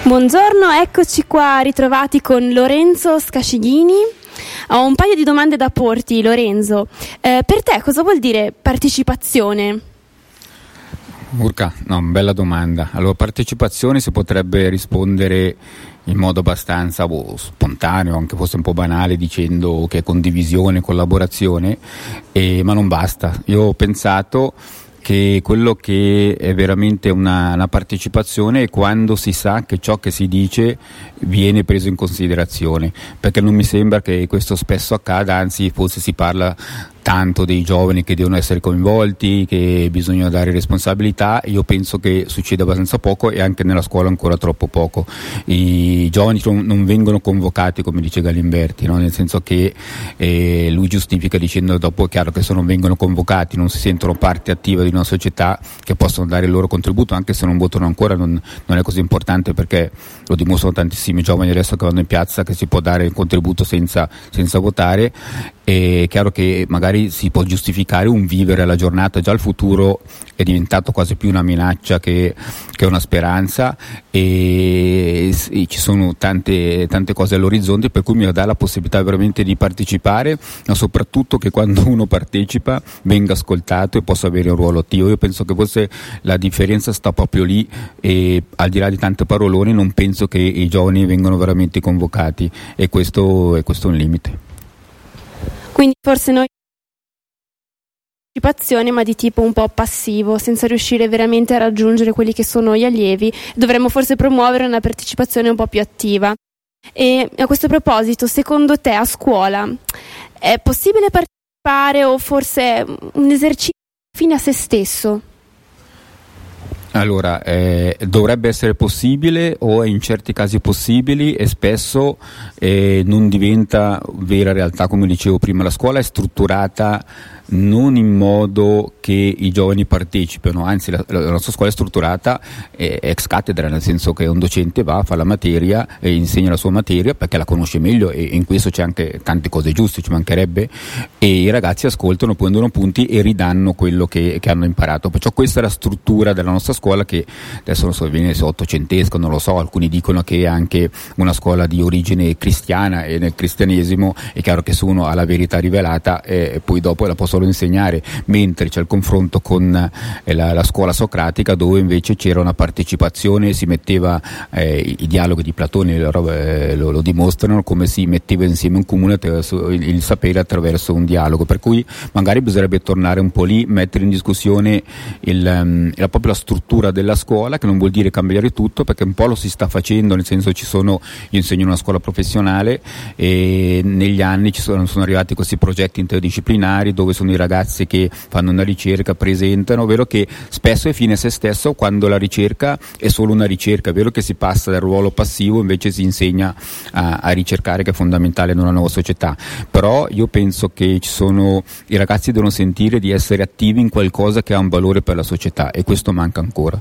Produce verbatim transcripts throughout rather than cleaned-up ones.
Buongiorno, eccoci qua ritrovati con Lorenzo Scascighini. Ho un paio di domande da porti, Lorenzo. Eh, per te cosa vuol dire partecipazione? Urca, no, bella domanda. Allora, partecipazione si potrebbe rispondere in modo abbastanza boh, spontaneo, anche forse un po' banale, dicendo che è condivisione, collaborazione, eh, ma non basta. Io ho pensato che quello che è veramente una, una partecipazione è quando si sa che ciò che si dice viene preso in considerazione, perché non mi sembra che questo spesso accada, anzi forse si parla tanto dei giovani che devono essere coinvolti, che bisogna dare responsabilità. Io penso che succeda abbastanza poco e anche nella scuola ancora troppo poco. I giovani non vengono convocati, come dice Galimberti, no? Nel senso che eh, lui giustifica dicendo dopo è chiaro che se non vengono convocati non si sentono parte attiva di una società che possono dare il loro contributo, anche se non votano ancora non, non è così importante, perché lo dimostrano tantissimi giovani adesso che vanno in piazza che si può dare il contributo senza, senza votare. È chiaro che magari si può giustificare un vivere la giornata, già il futuro è diventato quasi più una minaccia che, che una speranza, e, e ci sono tante, tante cose all'orizzonte, per cui mi dà la possibilità veramente di partecipare, ma soprattutto che quando uno partecipa venga ascoltato e possa avere un ruolo attivo. Io penso che forse la differenza sta proprio lì, e al di là di tante parolone non penso che i giovani vengano veramente convocati, e questo, e questo è un limite. Quindi forse noi partecipazione, ma di tipo un po' passivo, senza riuscire veramente a raggiungere quelli che sono gli allievi, dovremmo forse promuovere una partecipazione un po' più attiva. E a questo proposito, secondo te a scuola è possibile partecipare, o forse un esercizio fine a se stesso? Allora, eh, dovrebbe essere possibile, o in certi casi possibili, e spesso eh, non diventa vera realtà. Come dicevo prima, la scuola è strutturata non in modo che i giovani partecipino, anzi la, la nostra scuola è strutturata eh, ex cattedra, nel senso che un docente va, fa la materia e insegna la sua materia perché la conosce meglio, e in questo c'è anche tante cose giuste, ci mancherebbe, e i ragazzi ascoltano, prendono punti e ridanno quello che, che hanno imparato. Perciò questa è la struttura della nostra scuola, che adesso non so, viene ottocentesca, non lo so, alcuni dicono che è anche una scuola di origine cristiana, e nel cristianesimo è chiaro che se uno ha la verità rivelata eh, poi dopo la possono insegnare, mentre c'è il confronto con eh, la, la scuola socratica, dove invece c'era una partecipazione, si metteva eh, i, i dialoghi di Platone lo, eh, lo, lo dimostrano, come si metteva insieme un comune attraverso il, il sapere attraverso un dialogo, per cui magari bisognerebbe tornare un po' lì, mettere in discussione il, um, la propria struttura della scuola, che non vuol dire cambiare tutto, perché un po' lo si sta facendo, nel senso ci sono, io insegno in una scuola professionale e negli anni ci sono, sono arrivati questi progetti interdisciplinari dove sono i ragazzi che fanno una ricerca, presentano. È vero che spesso è fine a se stesso quando la ricerca è solo una ricerca, è vero che si passa dal ruolo passivo, invece si insegna a, a ricercare, che è fondamentale in una nuova società. Però io penso che ci sono, i ragazzi devono sentire di essere attivi in qualcosa che ha un valore per la società, e questo manca ancora.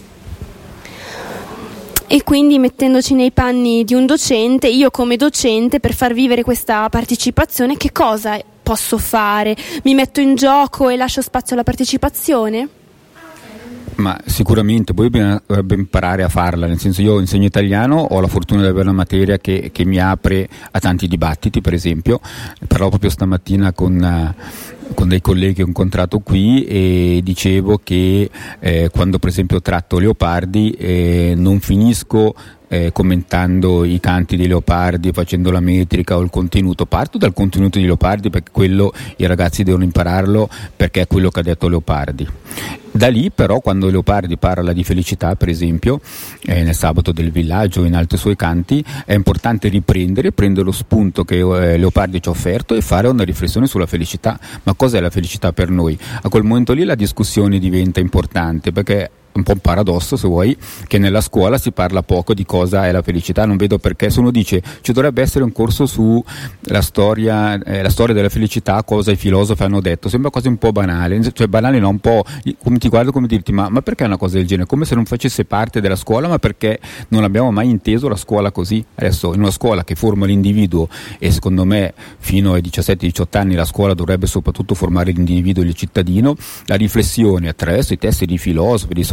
E quindi, mettendoci nei panni di un docente, io come docente, per far vivere questa partecipazione, che cosa posso fare? Mi metto in gioco e lascio spazio alla partecipazione? Ma sicuramente poi bisognerebbe imparare a farla, nel senso, io insegno italiano, ho la fortuna di avere una materia che, che mi apre a tanti dibattiti. Per esempio parlò proprio stamattina con, con dei colleghi che ho incontrato qui, e dicevo che eh, quando per esempio tratto Leopardi eh, non finisco Eh, commentando i canti di Leopardi, facendo la metrica o il contenuto, parto dal contenuto di Leopardi, perché quello i ragazzi devono impararlo, perché è quello che ha detto Leopardi. Da lì però, quando Leopardi parla di felicità, per esempio eh, nel Sabato del Villaggio o in altri suoi canti, è importante riprendere, prendere lo spunto che eh, Leopardi ci ha offerto e fare una riflessione sulla felicità. Ma cos'è la felicità per noi? A quel momento lì la discussione diventa importante, perché un po' un paradosso, se vuoi, che nella scuola si parla poco di cosa è la felicità. Non vedo perché, se uno dice ci dovrebbe essere un corso su la storia, eh, la storia della felicità, cosa i filosofi hanno detto, sembra quasi un po' banale, cioè banale no, un po' come ti guardo, come dirti ma, ma perché una cosa del genere, come se non facesse parte della scuola, ma perché non abbiamo mai inteso la scuola così. Adesso in una scuola che forma l'individuo, e secondo me fino ai diciassette diciotto anni la scuola dovrebbe soprattutto formare l'individuo e il cittadino, la riflessione attraverso i testi di filosofi, di sociologi,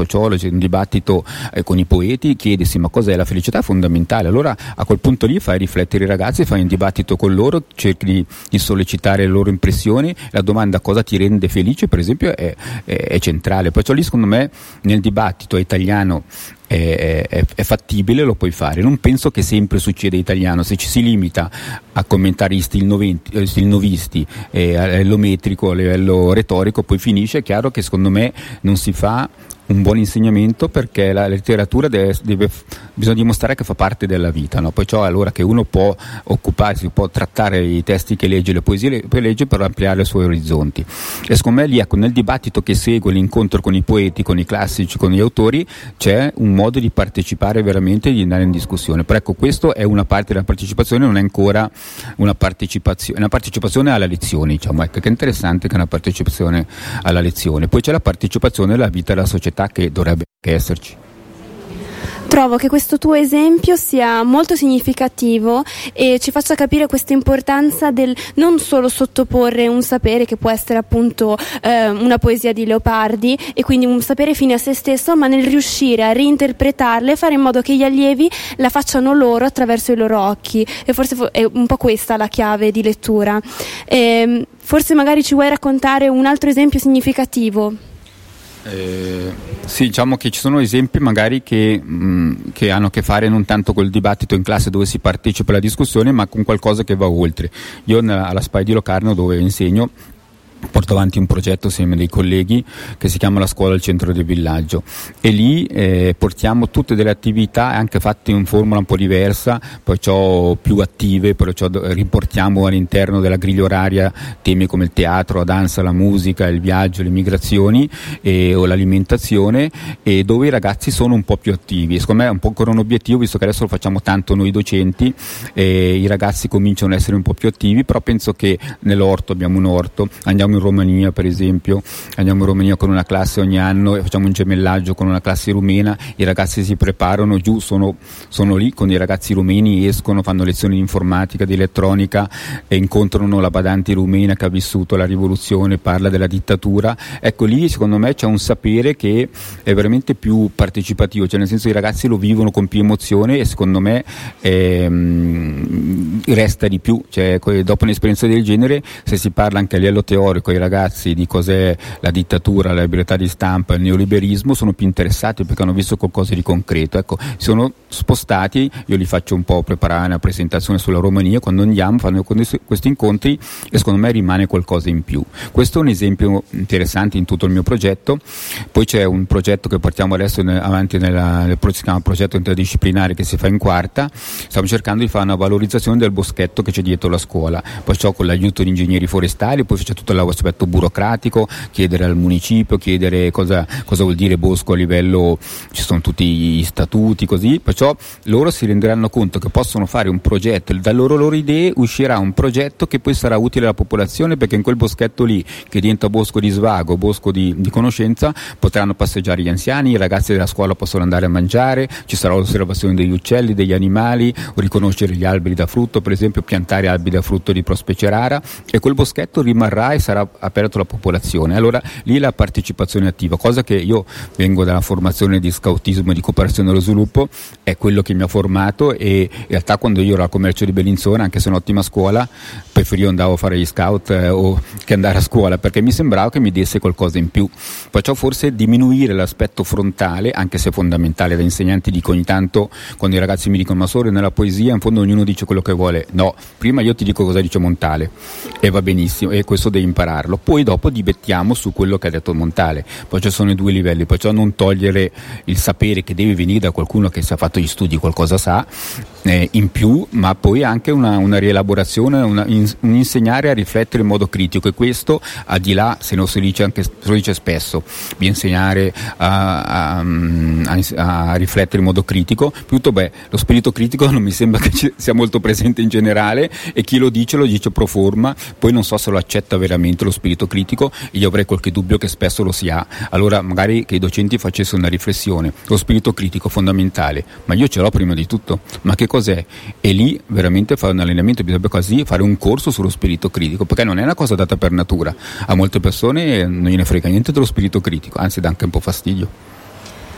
sociologi, un dibattito eh, con i poeti, chiedesi ma cos'è la felicità, è fondamentale. Allora a quel punto lì fai riflettere i ragazzi, fai un dibattito con loro, cerchi di, di sollecitare le loro impressioni. La domanda cosa ti rende felice, per esempio, è, è, è centrale. Perciò lì secondo me nel dibattito italiano È, è, è fattibile, lo puoi fare. Non penso che sempre succeda italiano. Se ci si limita a commentare gli stilnovisti, stilnovisti eh, a livello metrico, a livello retorico, poi finisce. È chiaro che secondo me non si fa un buon insegnamento, perché la letteratura deve, deve, bisogna dimostrare che fa parte della vita, no? Poi ciò allora che uno può occuparsi, può trattare i testi che legge, le poesie che legge, per ampliare i suoi orizzonti. E secondo me lì, ecco, nel dibattito che segue l'incontro con i poeti, con i classici, con gli autori, c'è un modo di partecipare veramente e di andare in discussione. Però ecco, questo è una parte della partecipazione, non è ancora una partecipazione, una partecipazione alla lezione, diciamo, ecco, che è interessante che è una partecipazione alla lezione. Poi c'è la partecipazione alla vita della società, che dovrebbe anche esserci. Trovo che questo tuo esempio sia molto significativo e ci faccia capire questa importanza del non solo sottoporre un sapere, che può essere appunto eh, una poesia di Leopardi, e quindi un sapere fine a se stesso, ma nel riuscire a reinterpretarla e fare in modo che gli allievi la facciano loro attraverso i loro occhi. E forse è un po' questa la chiave di lettura. E forse magari ci vuoi raccontare un altro esempio significativo? Eh, sì, diciamo che ci sono esempi magari che, mh, che hanno a che fare non tanto col dibattito in classe dove si partecipa alla discussione, ma con qualcosa che va oltre. Io nella, alla SPAE di Locarno, dove insegno, porto avanti un progetto insieme dei colleghi che si chiama La Scuola al Centro del Villaggio, e lì eh, portiamo tutte delle attività anche fatte in formula un po' diversa, perciò più attive, perciò riportiamo all'interno della griglia oraria temi come il teatro, la danza, la musica, il viaggio, le migrazioni e, o l'alimentazione, e dove i ragazzi sono un po' più attivi. Secondo me è un po' ancora un obiettivo, visto che adesso lo facciamo tanto noi docenti, e i ragazzi cominciano ad essere un po' più attivi, però penso che nell'orto, abbiamo un orto, andiamo in Romania per esempio, andiamo in Romania con una classe ogni anno e facciamo un gemellaggio con una classe rumena, i ragazzi si preparano giù, sono, sono lì con i ragazzi rumeni, escono, fanno lezioni di informatica, di elettronica e incontrano la badante rumena che ha vissuto la rivoluzione, parla della dittatura. Ecco, lì secondo me c'è un sapere che è veramente più partecipativo, cioè nel senso i ragazzi lo vivono con più emozione e secondo me ehm, resta di più, cioè dopo un'esperienza del genere, se si parla anche a livello teorico ai ragazzi di cos'è la dittatura, la libertà di stampa, il neoliberismo, sono più interessati perché hanno visto qualcosa di concreto. Ecco, sono spostati, io li faccio un po' preparare una presentazione sulla Romania, quando andiamo fanno questi incontri e secondo me rimane qualcosa in più. Questo è un esempio interessante in tutto il mio progetto. Poi c'è un progetto che portiamo adesso avanti nella, nel si chiama progetto interdisciplinare, che si fa in quarta. Stiamo cercando di fare una valorizzazione del boschetto che c'è dietro la scuola, poi ciò con l'aiuto di ingegneri forestali, poi c'è tutto l'aspetto burocratico, chiedere al municipio, chiedere cosa, cosa vuol dire bosco a livello, ci sono tutti gli statuti così, perciò loro si renderanno conto che possono fare un progetto, dalle loro, loro idee uscirà un progetto che poi sarà utile alla popolazione, perché in quel boschetto lì, che diventa bosco di svago, bosco di, di conoscenza, potranno passeggiare gli anziani, i ragazzi della scuola possono andare a mangiare, ci sarà l'osservazione degli uccelli, degli animali, o riconoscere gli alberi da frutto, per esempio piantare alberi da frutto di Prospecia rara, e quel boschetto rimarrà e sarà aperto alla popolazione. Allora lì la partecipazione attiva, cosa che io vengo dalla formazione di scoutismo e di cooperazione allo sviluppo, è quello che mi ha formato, e in realtà quando io ero al commercio di Bellinzona, anche se è un'ottima scuola, preferivo andare a fare gli scout eh, o che andare a scuola, perché mi sembrava che mi desse qualcosa in più. Perciò forse diminuire l'aspetto frontale, anche se fondamentale, da insegnanti dico ogni tanto, quando i ragazzi mi dicono ma solo nella poesia in fondo ognuno dice quello che vuole, no, prima io ti dico cosa dice Montale e va benissimo, e questo devi impararlo, poi dopo dibettiamo su quello che ha detto Montale. Poi ci sono i due livelli, perciò non togliere il sapere che deve venire da qualcuno che si è fatto gli studi, qualcosa sa eh, in più, ma poi anche una, una rielaborazione, una, in, un insegnare a riflettere in modo critico, e questo al di là, se non si dice anche, se lo dice spesso, di insegnare a, a, a, a riflettere in modo critico, piuttosto beh, lo spirito critico non mi sembra che ci sia molto presente in generale, e chi lo dice lo dice pro forma, poi non so se lo accetta veramente lo spirito critico, io avrei qualche dubbio che spesso lo si ha. Allora magari che i docenti facessero una riflessione, lo spirito critico fondamentale, ma io ce l'ho prima di tutto, ma che cos'è? E lì veramente fare un allenamento, bisogna così fare un corso sullo spirito critico, perché non è una cosa data per natura, a molte persone non gliene frega niente dello spirito critico, anzi dà anche un po' fastidio.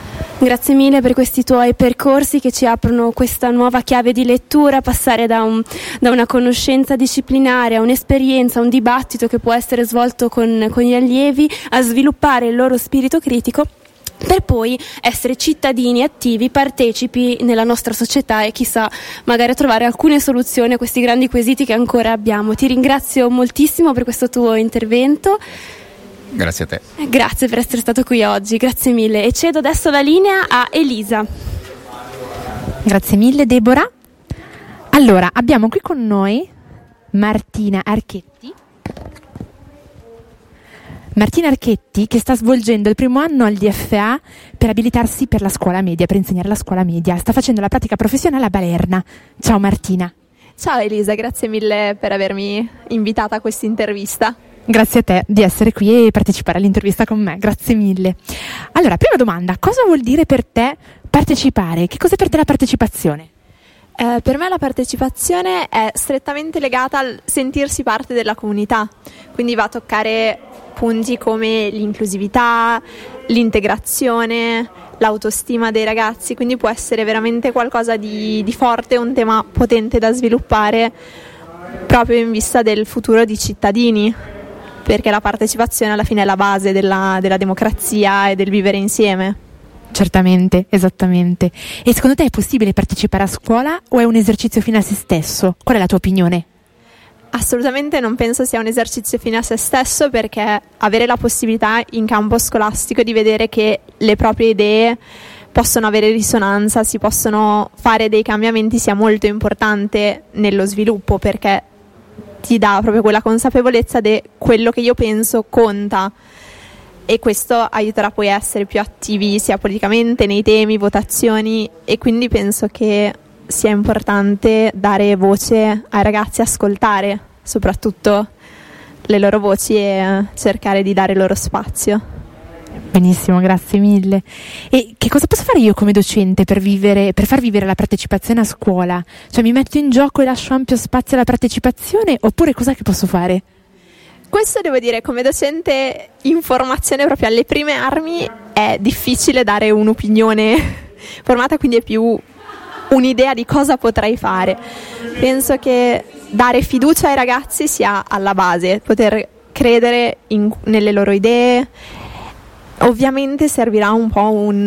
Grazie mille per questi tuoi percorsi che ci aprono questa nuova chiave di lettura, passare da, un, da una conoscenza disciplinare a un'esperienza, a un dibattito che può essere svolto con, con gli allievi, a sviluppare il loro spirito critico, per poi essere cittadini attivi, partecipi nella nostra società e chissà magari trovare alcune soluzioni a questi grandi quesiti che ancora abbiamo. Ti ringrazio moltissimo per questo tuo intervento. Grazie a te. Grazie per essere stato qui oggi, grazie mille. E cedo adesso la linea a Elisa. Grazie mille Deborah. Allora, abbiamo qui con noi Martina Archetti. Martina Archetti che sta svolgendo il primo anno al D F A per abilitarsi per la scuola media, per insegnare la scuola media. Sta facendo la pratica professionale a Balerna. Ciao Martina. Ciao Elisa, grazie mille per avermi invitata a questa intervista. Grazie a te di essere qui e partecipare all'intervista con me, grazie mille. Allora, prima domanda, cosa vuol dire per te partecipare? Che cos'è per te la partecipazione? Eh, per me la partecipazione è strettamente legata al sentirsi parte della comunità, quindi va a toccare punti come l'inclusività, l'integrazione, l'autostima dei ragazzi, quindi può essere veramente qualcosa di, di forte, un tema potente da sviluppare proprio in vista del futuro di cittadini, perché la partecipazione alla fine è la base della, della democrazia e del vivere insieme. Certamente, esattamente. E secondo te è possibile partecipare a scuola o è un esercizio fine a se stesso? Qual è la tua opinione? Assolutamente non penso sia un esercizio fine a se stesso, perché avere la possibilità in campo scolastico di vedere che le proprie idee possono avere risonanza, si possono fare dei cambiamenti sia molto importante nello sviluppo, perché ti dà proprio quella consapevolezza di quello che io penso conta, e questo aiuterà poi a essere più attivi sia politicamente nei temi, votazioni, e quindi penso che sia importante dare voce ai ragazzi, ascoltare soprattutto le loro voci e cercare di dare loro spazio. Benissimo, grazie mille. E che cosa posso fare io come docente per vivere, per far vivere la partecipazione a scuola? Cioè mi metto in gioco e lascio ampio spazio alla partecipazione, oppure cos'è che posso fare? Questo devo dire, come docente in formazione proprio alle prime armi è difficile dare un'opinione formata, quindi è più un'idea di cosa potrei fare. Penso che dare fiducia ai ragazzi sia alla base, poter credere in, nelle loro idee. Ovviamente servirà un po' un,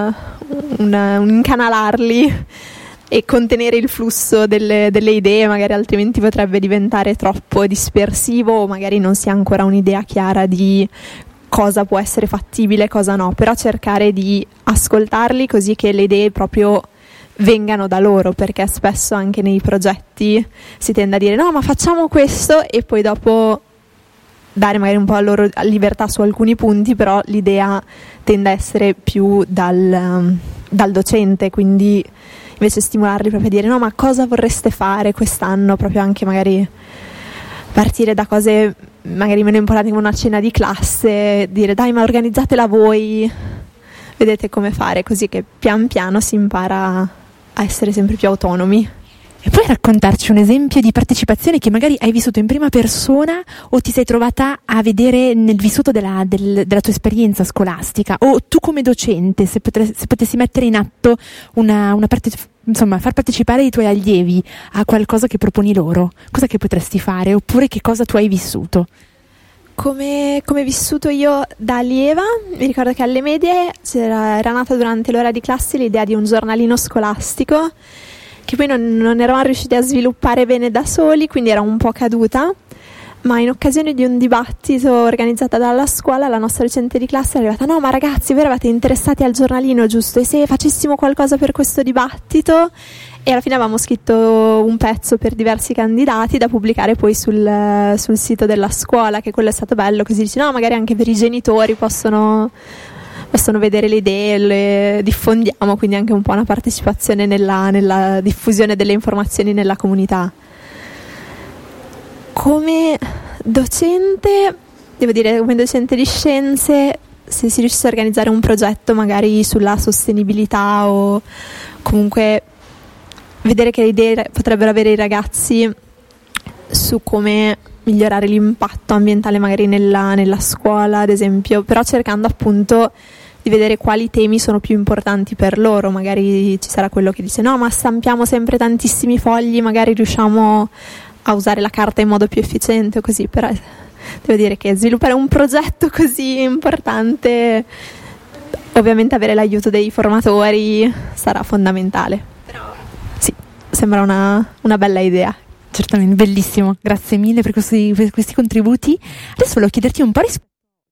un, un incanalarli e contenere il flusso delle, delle idee, magari altrimenti potrebbe diventare troppo dispersivo o magari non si ha ancora un'idea chiara di cosa può essere fattibile e cosa no, però cercare di ascoltarli così che le idee proprio vengano da loro, perché spesso anche nei progetti si tende a dire no ma facciamo questo e poi dopo dare magari un po' la loro libertà su alcuni punti, però l'idea tende a essere più dal, dal docente, quindi invece stimolarli proprio a dire no ma cosa vorreste fare quest'anno, proprio anche magari partire da cose magari meno importanti come una cena di classe, dire dai ma organizzatela voi, vedete come fare, così che pian piano si impara a essere sempre più autonomi. E puoi raccontarci un esempio di partecipazione che magari hai vissuto in prima persona o ti sei trovata a vedere nel vissuto della, del, della tua esperienza scolastica, o tu come docente, se, potre, se potessi mettere in atto una, una parte, insomma far partecipare i tuoi allievi a qualcosa che proponi loro, cosa che potresti fare, oppure che cosa tu hai vissuto? Come, come vissuto io da allieva, mi ricordo che alle medie c'era, era nata durante l'ora di classe l'idea di un giornalino scolastico che poi non, non eravamo riusciti a sviluppare bene da soli, quindi era un po' caduta, ma in occasione di un dibattito organizzato dalla scuola la nostra docente di classe è arrivata no ma ragazzi voi eravate interessati al giornalino giusto, e se facessimo qualcosa per questo dibattito, e alla fine avevamo scritto un pezzo per diversi candidati da pubblicare poi sul, sul sito della scuola, che quello è stato bello, così dici no magari anche per i genitori possono possono vedere le idee, le diffondiamo, quindi anche un po' una partecipazione nella, nella diffusione delle informazioni nella comunità. Come docente, devo dire, come docente di scienze, se si riuscisse a organizzare un progetto magari sulla sostenibilità o comunque vedere che idee potrebbero avere i ragazzi su come migliorare l'impatto ambientale magari nella, nella scuola ad esempio, però cercando appunto di vedere quali temi sono più importanti per loro. Magari ci sarà quello che dice no, ma stampiamo sempre tantissimi fogli, magari riusciamo a usare la carta in modo più efficiente o così. Però devo dire che sviluppare un progetto così importante, ovviamente avere l'aiuto dei formatori sarà fondamentale. Però sì, sembra una, una bella idea. Certamente, bellissimo, grazie mille per questi, per questi contributi. Adesso volevo chiederti un po' rispetto.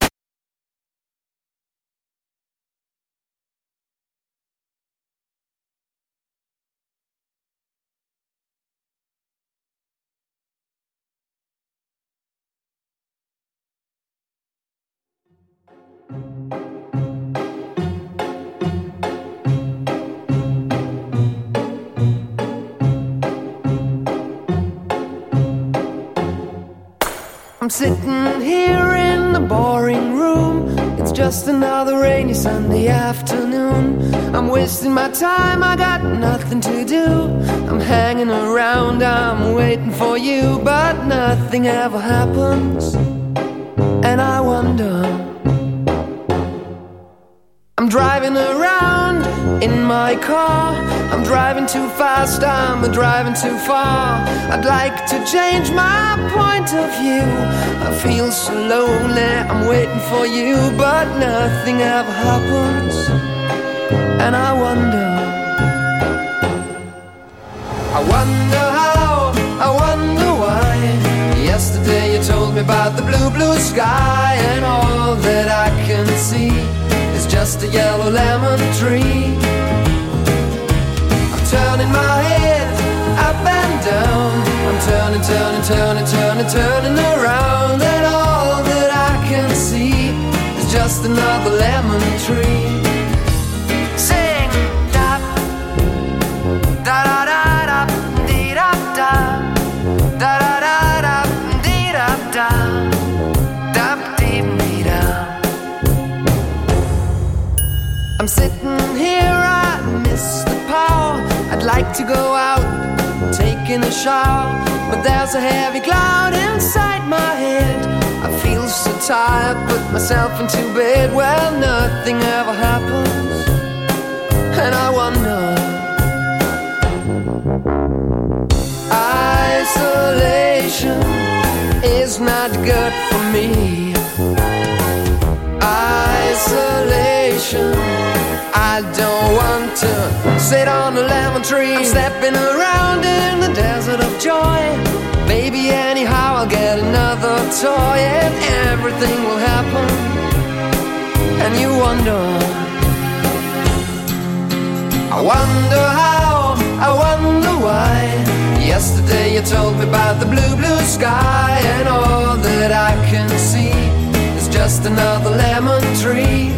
I'm sitting here in the boring room. It's just another rainy Sunday afternoon. I'm wasting my time, I got nothing to do. I'm hanging around, I'm waiting for you, but nothing ever happens. And I wonder, I'm driving around in my car. I'm driving too fast, I'm driving too far. I'd like to change my point of view. I feel so lonely, I'm waiting for you, but nothing ever happens. And I wonder, I wonder how, I wonder why. Yesterday you told me about the blue, blue sky, and all that I can see is just a yellow lemon tree. I'm turning my head up and down. I'm turning, turning, turning, turning, turning around, and all that I can see is just another lemon tree. Sing da da da da da dee da da da da da da dee da da da dee dee da. I'm sitting here, I miss the power. I'd like to go out, taking a shower, but there's a heavy cloud inside my head. I feel so tired, put myself into bed. Well, nothing ever happens, and I wonder, isolation is not good for me. Isolation, I don't want to sit on a lemon tree. I'm stepping around in the desert of joy. Maybe anyhow I'll get another toy, and everything will happen. And you wonder, I wonder how, I wonder why. Yesterday you told me about the blue, blue sky, and all that I can see is just another lemon tree.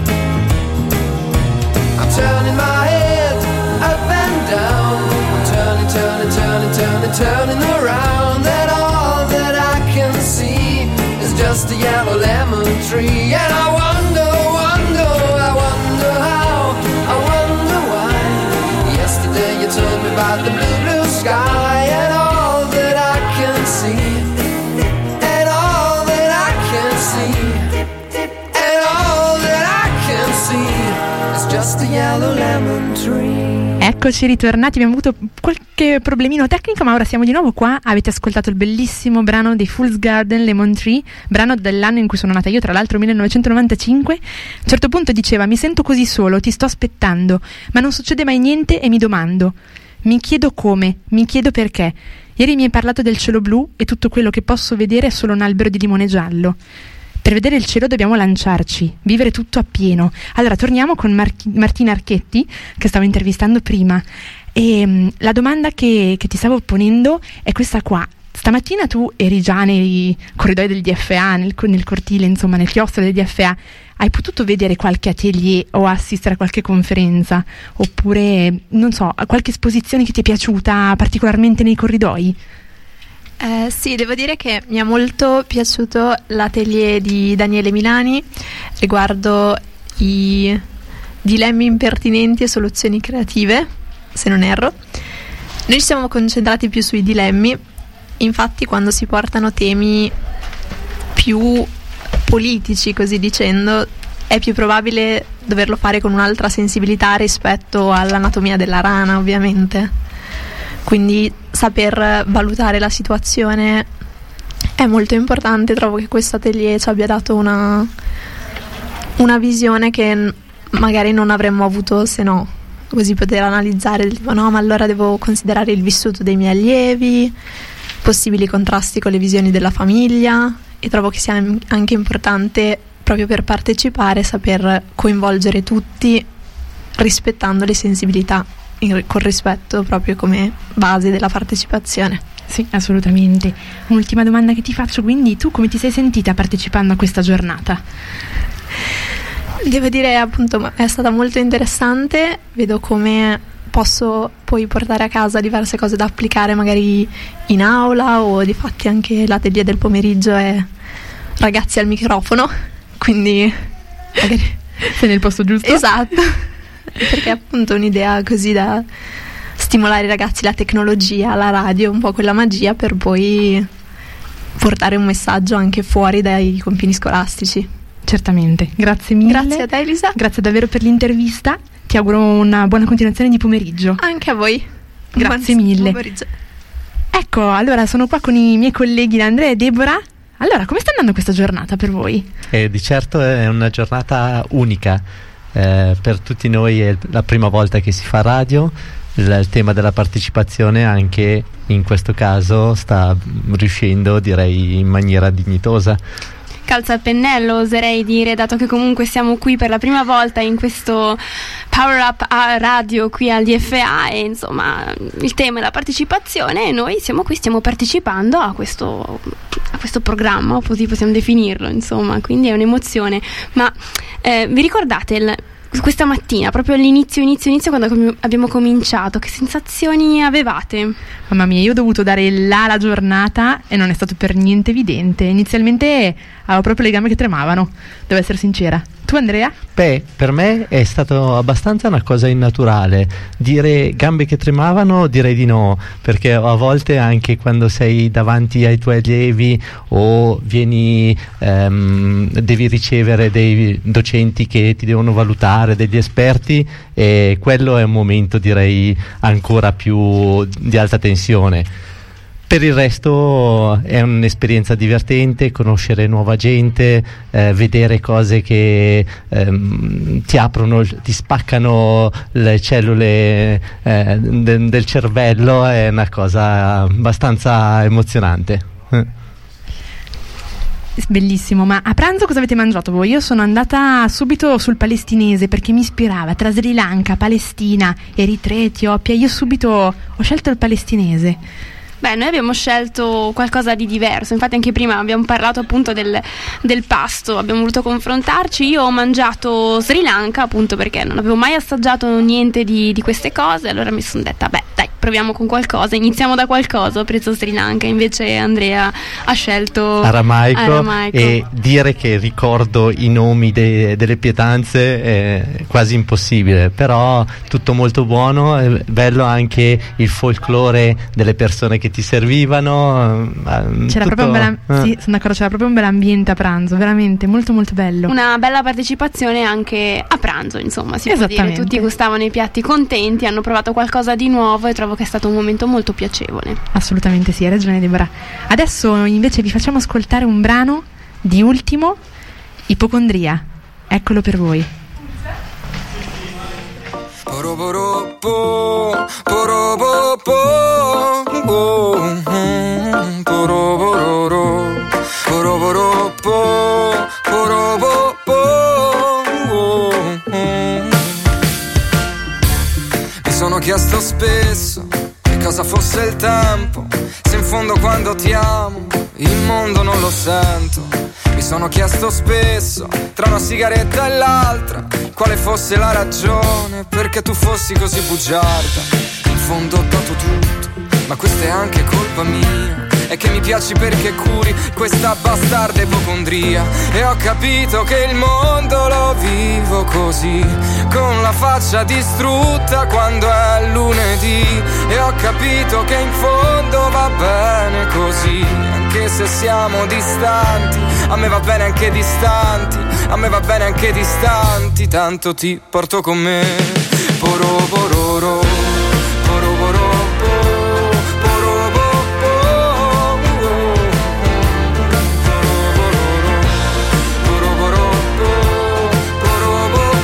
I'm turning my head up and down. I'm turning, turning, turning, turning, turning around, and all that I can see is just a yellow lemon tree. And I wonder, wonder, I wonder how, I wonder why. Yesterday you told me about the blue, blue sky, and all that I can see, and all that I can see, and all that I can see is just a yellow lemon tree. Eccoci ritornati, abbiamo avuto qualche problemino tecnico, ma ora siamo di nuovo qua. Avete ascoltato il bellissimo brano dei Fool's Garden, Lemon Tree, brano dell'anno in cui sono nata io, tra l'altro millenovecentonovantacinque. A un certo punto diceva: mi sento così solo, ti sto aspettando, ma non succede mai niente e mi domando, mi chiedo come, mi chiedo perché. Ieri mi hai parlato del cielo blu e tutto quello che posso vedere è solo un albero di limone giallo. Per vedere il cielo dobbiamo lanciarci, vivere tutto appieno. Allora torniamo con Mar- Martina Archetti, che stavo intervistando prima, e mh, la domanda che, che ti stavo ponendo è questa qua. Stamattina tu eri già nei corridoi del D F A, nel, nel cortile, insomma nel chiostro del D F A. Hai potuto vedere qualche atelier o assistere a qualche conferenza? Oppure, non so, a qualche esposizione che ti è piaciuta particolarmente nei corridoi? Eh, sì, devo dire che mi è molto piaciuto l'atelier di Daniele Milani riguardo i dilemmi impertinenti e soluzioni creative, se non erro. Noi ci siamo concentrati più sui dilemmi, infatti quando si portano temi più politici, così dicendo, è più probabile doverlo fare con un'altra sensibilità rispetto all'anatomia della rana, ovviamente. Quindi saper valutare la situazione è molto importante. Trovo che questo atelier ci abbia dato una, una visione che magari non avremmo avuto se no, così poter analizzare tipo no, ma allora devo considerare il vissuto dei miei allievi, possibili contrasti con le visioni della famiglia, e trovo che sia anche importante proprio per partecipare saper coinvolgere tutti rispettando le sensibilità, con rispetto proprio come base della partecipazione. Sì, assolutamente. Un'ultima domanda che ti faccio, quindi tu come ti sei sentita partecipando a questa giornata? Devo dire appunto è stata molto interessante, vedo come posso poi portare a casa diverse cose da applicare magari in aula, o difatti anche l'atelier del pomeriggio è ragazzi al microfono, quindi magari sei nel posto giusto. Esatto, perché appunto è un'idea così da stimolare i ragazzi, la tecnologia, la radio, un po' quella magia, per poi portare un messaggio anche fuori dai confini scolastici. Certamente, grazie mille. Grazie a te, Elisa. Grazie davvero per l'intervista. Ti auguro una buona continuazione di pomeriggio. Anche a voi. Grazie buon mille. Pomeriggio. Ecco, allora sono qua con i miei colleghi Andrea e Deborah. Allora, come sta andando questa giornata per voi? Eh, di certo è una giornata unica. Eh, per tutti noi è la prima volta che si fa radio. Il, il tema della partecipazione anche in questo caso sta riuscendo, direi, in maniera dignitosa. Calza a pennello, oserei dire, dato che comunque siamo qui per la prima volta in questo Power Up a radio qui al D F A, e insomma il tema è la partecipazione, e noi siamo qui, stiamo partecipando a questo, a questo programma, così possiamo definirlo, insomma, quindi è un'emozione. Ma eh, vi ricordate il questa mattina, proprio all'inizio, inizio, inizio, quando com- abbiamo cominciato, che sensazioni avevate? Mamma mia, io ho dovuto dare là la giornata e non è stato per niente evidente. Inizialmente avevo proprio le gambe che tremavano, devo essere sincera. Tu, Andrea? Beh, per me è stato abbastanza una cosa innaturale. Dire gambe che tremavano, direi di no, perché a volte anche quando sei davanti ai tuoi allievi o vieni ehm, devi ricevere dei docenti che ti devono valutare, degli esperti, e quello è un momento, direi, ancora più di alta tensione. Per il resto è un'esperienza divertente, conoscere nuova gente, eh, vedere cose che ehm, ti aprono, ti spaccano le cellule eh, de- del cervello, è una cosa abbastanza emozionante. Bellissimo, ma a pranzo cosa avete mangiato voi? Io sono andata subito sul palestinese perché mi ispirava, tra Sri Lanka, Palestina, Eritrea, Etiopia, io subito ho scelto il palestinese. Beh, noi abbiamo scelto qualcosa di diverso, infatti anche prima abbiamo parlato appunto del, del pasto, abbiamo voluto confrontarci. Io ho mangiato Sri Lanka appunto perché non avevo mai assaggiato niente di, di queste cose, allora mi sono detta beh dai, proviamo con qualcosa, iniziamo da qualcosa. Ho preso Sri Lanka, invece Andrea ha scelto aramaico, aramaico. E dire che ricordo i nomi de- delle pietanze è quasi impossibile, però tutto molto buono, è bello anche il folklore delle persone che ti servivano. C'era tutto, proprio un bel eh. sì, sono d'accordo, c'era proprio un bel ambiente a pranzo, veramente molto molto bello. Una bella partecipazione anche a pranzo, insomma, si può dire. Tutti gustavano i piatti contenti, hanno provato qualcosa di nuovo e trovo che è stato un momento molto piacevole. Assolutamente sì, hai ragione Deborah. Adesso invece vi facciamo ascoltare un brano di Ultimo, Ipocondria. Eccolo per voi. Poroporoppo, poropopo, oh, mm, poropororo, poroporoppo, poropopo, oh, mm. Mi sono chiesto spesso che cosa fosse il tempo, se in fondo quando ti amo il mondo non lo sento. Mi sono chiesto spesso, tra una sigaretta e l'altra, quale fosse la ragione perché tu fossi così bugiarda. In fondo ho dato tutto, ma questa è anche colpa mia. È che mi piaci perché curi questa bastarda ipocondria. E ho capito che il mondo lo vivo così, con la faccia distrutta quando è lunedì. E ho capito che in fondo va bene così, anche se siamo distanti. A me va bene anche distanti, a me va bene anche distanti, tanto ti porto con me. Poro pororo, poro poro po, poro po po, poro poro po, poro po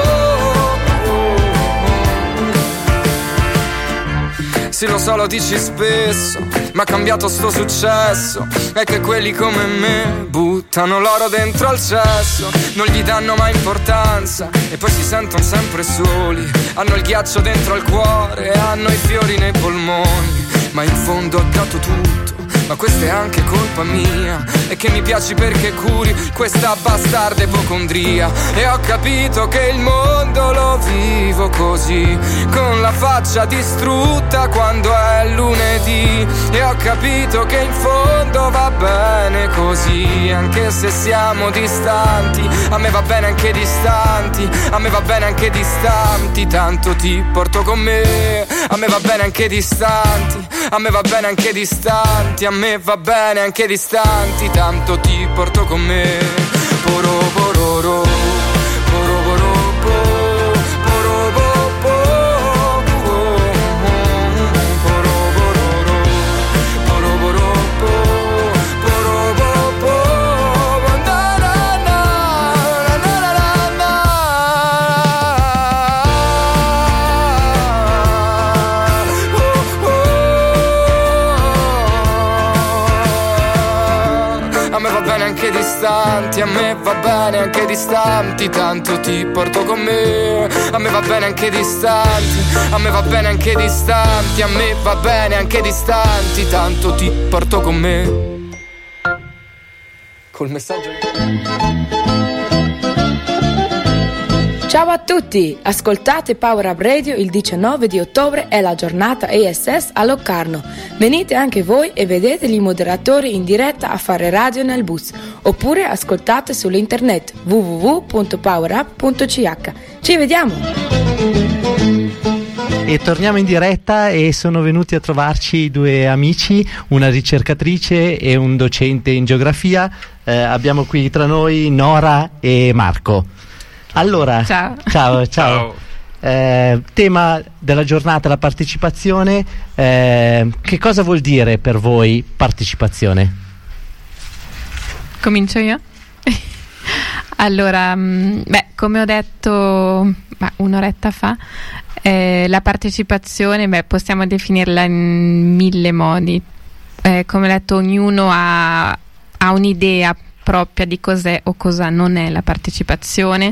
po. Sì, lo so, lo dici spesso, ma ha cambiato sto successo. È che quelli come me buttano l'oro dentro al cesso, non gli danno mai importanza e poi si sentono sempre soli. Hanno il ghiaccio dentro al cuore, hanno i fiori nei polmoni, ma in fondo ha dato tutto. Ma questa è anche colpa mia, e che mi piaci perché curi questa bastarda ipocondria. E ho capito che il mondo lo vivo così, con la faccia distrutta quando è lunedì. E ho capito che in fondo va bene così, anche se siamo distanti. A me va bene anche distanti, a me va bene anche distanti, tanto ti porto con me. A me va bene anche distanti, a me va bene anche distanti, a me va bene anche distanti, tanto ti porto con me. Poro pororo, poro poro po, poro po po, poro pororo, poro poro po, poro po po, na na na na na na. A me va bene anche distanti, a me va bene anche distanti, tanto ti porto con me. A me va bene anche distanti, a me va bene anche distanti, a me va bene anche distanti, tanto ti porto con me. Col messaggio. Ciao a tutti, ascoltate Power Up Radio. Il diciannove di ottobre è la giornata E S S a Locarno. Venite anche voi e vedete i moderatori in diretta a fare radio nel bus, oppure ascoltate sull'internet w w w punto power up punto c h. Ci vediamo! E torniamo in diretta e sono venuti a trovarci due amici, una ricercatrice e un docente in geografia. Eh, abbiamo qui tra noi Nora e Marco. Allora, ciao. Ciao, ciao. Eh, tema della giornata, la partecipazione. Eh, che cosa vuol dire per voi partecipazione? Comincio io? Allora, beh, come ho detto beh, un'oretta fa, eh, la partecipazione, beh, possiamo definirla in mille modi. Eh, come ho detto, ognuno ha, ha un'idea propria di cos'è o cosa non è la partecipazione.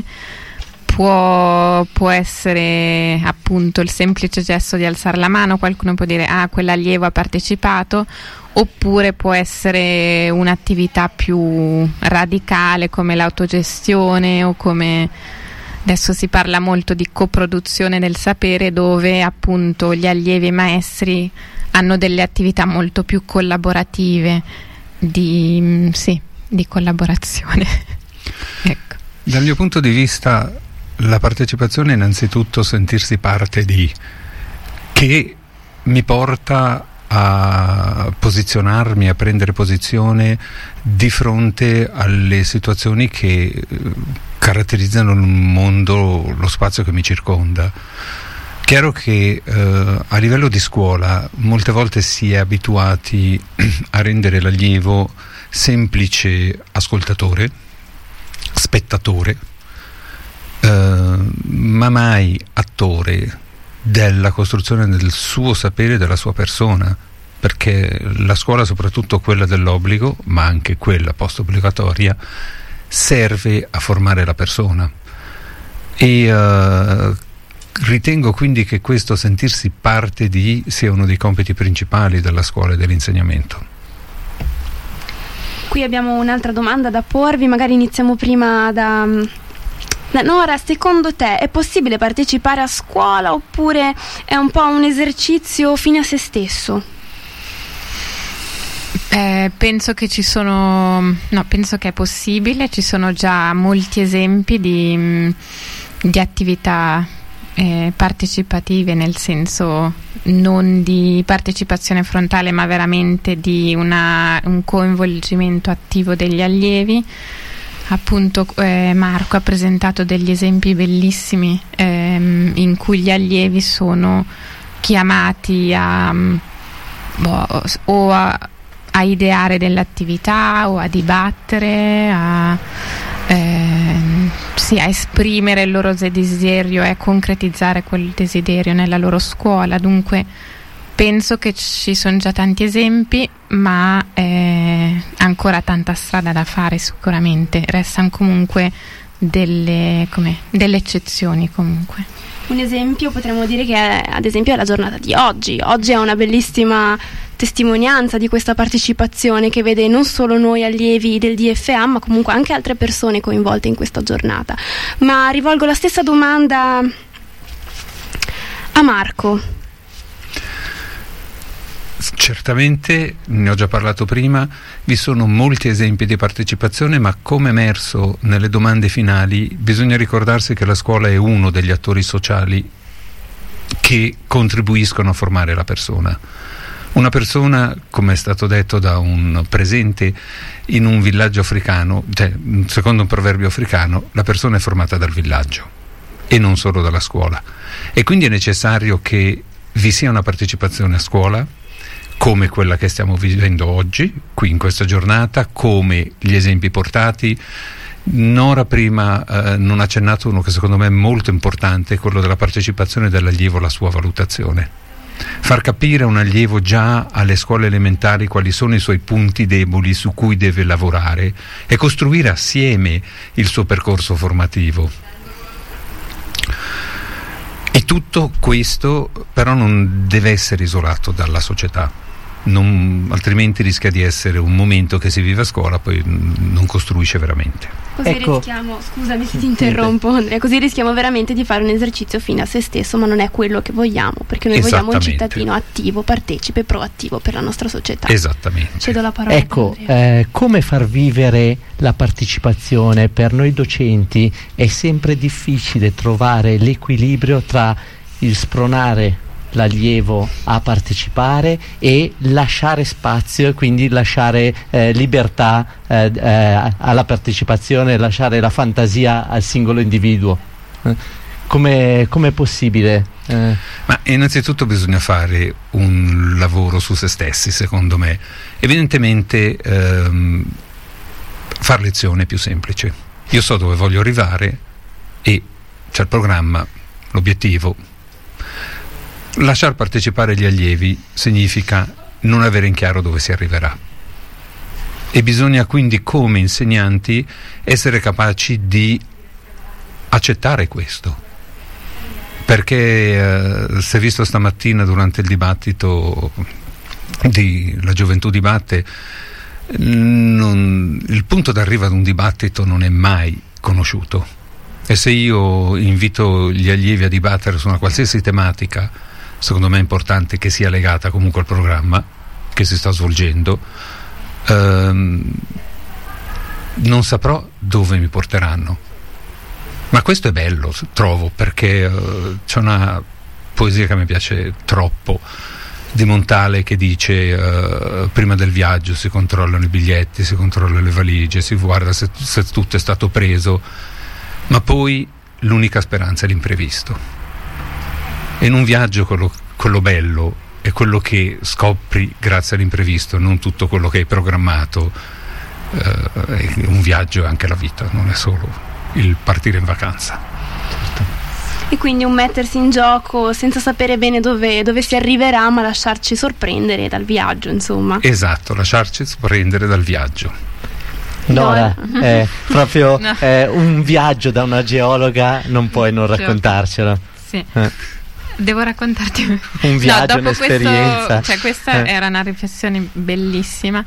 Può, può essere appunto il semplice gesto di alzare la mano, qualcuno può dire ah, quell'allievo ha partecipato, oppure può essere un'attività più radicale come l'autogestione, o come adesso si parla molto di coproduzione del sapere, dove appunto gli allievi e i maestri hanno delle attività molto più collaborative, di, sì, di collaborazione. Ecco. Dal mio punto di vista la partecipazione è innanzitutto sentirsi parte di, che mi porta a posizionarmi, a prendere posizione di fronte alle situazioni che caratterizzano il mondo, lo spazio che mi circonda. Chiaro che eh, a livello di scuola molte volte si è abituati a rendere l'allievo semplice ascoltatore, spettatore, eh, ma mai attore della costruzione del suo sapere e della sua persona, perché la scuola, soprattutto quella dell'obbligo, ma anche quella post-obbligatoria, serve a formare la persona. E eh, ritengo quindi che questo sentirsi parte di sia uno dei compiti principali della scuola e dell'insegnamento. Qui abbiamo un'altra domanda da porvi, magari iniziamo prima da, da Nora. Secondo te è possibile partecipare a scuola oppure è un po' un esercizio fine a se stesso? Eh, penso che ci sono, no, penso che è possibile, ci sono già molti esempi di, di attività eh, partecipative, nel senso non di partecipazione frontale ma veramente di una, un coinvolgimento attivo degli allievi. Appunto eh, Marco ha presentato degli esempi bellissimi ehm, in cui gli allievi sono chiamati a boh, o a, a ideare delle attività o a dibattere, a, eh, sì, a esprimere il loro desiderio e a concretizzare quel desiderio nella loro scuola. Dunque penso che ci sono già tanti esempi, ma eh, ancora tanta strada da fare sicuramente. Restano comunque delle, come, delle eccezioni comunque. Un esempio potremmo dire che è, ad esempio è la giornata di oggi. Oggi è una bellissima testimonianza di questa partecipazione che vede non solo noi allievi del D F A, ma comunque anche altre persone coinvolte in questa giornata. Ma rivolgo la stessa domanda a Marco. Certamente, ne ho già parlato prima, vi sono molti esempi di partecipazione, ma come emerso nelle domande finali bisogna ricordarsi che la scuola è uno degli attori sociali che contribuiscono a formare la persona. Una persona, come è stato detto da un presente in un villaggio africano, cioè, secondo un proverbio africano, la persona è formata dal villaggio e non solo dalla scuola. E quindi è necessario che vi sia una partecipazione a scuola, come quella che stiamo vivendo oggi, qui in questa giornata, come gli esempi portati. Nora prima eh, non ha accennato uno che secondo me è molto importante, quello della partecipazione dell'allievo alla sua valutazione. Far capire a un allievo già alle scuole elementari quali sono i suoi punti deboli su cui deve lavorare e costruire assieme il suo percorso formativo. E tutto questo però non deve essere isolato dalla società. Non, altrimenti rischia di essere un momento che si vive a scuola, poi non costruisce veramente. Così ecco. rischiamo, scusami se ti interrompo Andrea, così rischiamo veramente di fare un esercizio fine a se stesso, ma non è quello che vogliamo, perché noi vogliamo un cittadino attivo, partecipe, proattivo per la nostra società. Esattamente. Cedo la parola. Ecco, eh, come far vivere la partecipazione per noi docenti? È sempre difficile trovare l'equilibrio tra il spronare l'allievo a partecipare e lasciare spazio, e quindi lasciare eh, libertà eh, eh, alla partecipazione, lasciare la fantasia al singolo individuo. Eh, come è possibile? Eh. Ma innanzitutto bisogna fare un lavoro su se stessi, secondo me. Evidentemente ehm, far lezione è più semplice. Io so dove voglio arrivare e c'è il programma, l'obiettivo. Lasciar partecipare gli allievi significa non avere in chiaro dove si arriverà, e bisogna quindi come insegnanti essere capaci di accettare questo, perché eh, si è visto stamattina durante il dibattito di La gioventù dibatte, non, il punto d'arrivo ad un dibattito non è mai conosciuto, e se io invito gli allievi a dibattere su una qualsiasi tematica, secondo me è importante che sia legata comunque al programma che si sta svolgendo, ehm, non saprò dove mi porteranno. Ma questo è bello, trovo, perché eh, c'è una poesia che mi piace troppo di Montale che dice eh, prima del viaggio si controllano i biglietti, si controllano le valigie, si guarda se, se tutto è stato preso, ma poi l'unica speranza è l'imprevisto. E in un viaggio quello, quello bello è quello che scopri grazie all'imprevisto, non tutto quello che hai programmato. Eh, un viaggio è anche la vita, non è solo il partire in vacanza. Certo. E quindi un mettersi in gioco senza sapere bene dove, dove si arriverà, ma lasciarci sorprendere dal viaggio, insomma. Esatto, lasciarci sorprendere dal viaggio. Nora, no. è proprio no. eh, un viaggio da una geologa, non puoi non raccontarcelo. Sì. Eh. Devo raccontarti un viaggio, no, dopo un'esperienza. Questo, cioè questa eh. era una riflessione bellissima.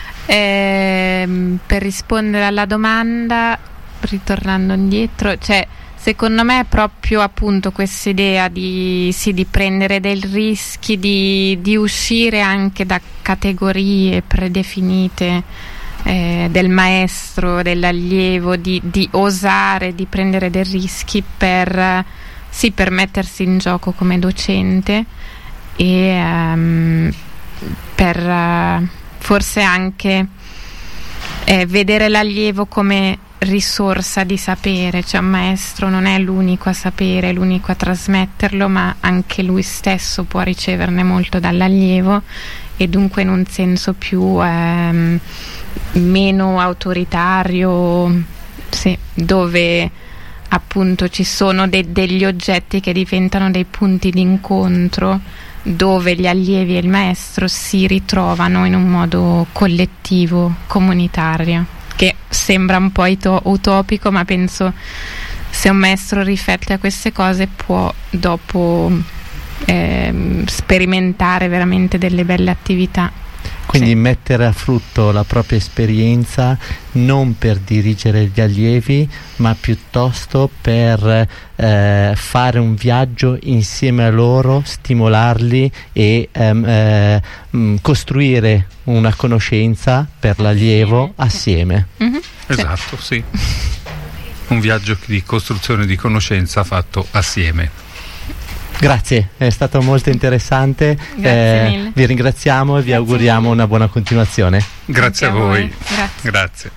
Ehm, per rispondere alla domanda, ritornando indietro, cioè secondo me è proprio appunto questa idea di, sì, di prendere dei rischi, di, di uscire anche da categorie predefinite eh, del maestro, dell'allievo, di, di osare, di prendere dei rischi per sì, per mettersi in gioco come docente e um, per uh, forse anche eh, vedere l'allievo come risorsa di sapere, cioè un maestro non è l'unico a sapere, l'unico a trasmetterlo, ma anche lui stesso può riceverne molto dall'allievo, e dunque in un senso più ehm, meno autoritario, sì, dove appunto ci sono de- degli oggetti che diventano dei punti d'incontro, dove gli allievi e il maestro si ritrovano in un modo collettivo, comunitario, che sembra un po' ito- utopico, ma penso se un maestro riflette a queste cose può dopo eh, sperimentare veramente delle belle attività. Quindi sì. Mettere a frutto la propria esperienza non per dirigere gli allievi, ma piuttosto per eh, fare un viaggio insieme a loro, stimolarli e ehm, eh, mh, costruire una conoscenza per l'allievo assieme. Mm-hmm. Esatto, sì. Un viaggio di costruzione di conoscenza fatto assieme. Grazie, è stato molto interessante. Grazie eh, mille. Vi ringraziamo e vi Grazie auguriamo mille. una buona continuazione. Grazie a Anche a voi. voi. Grazie. Grazie.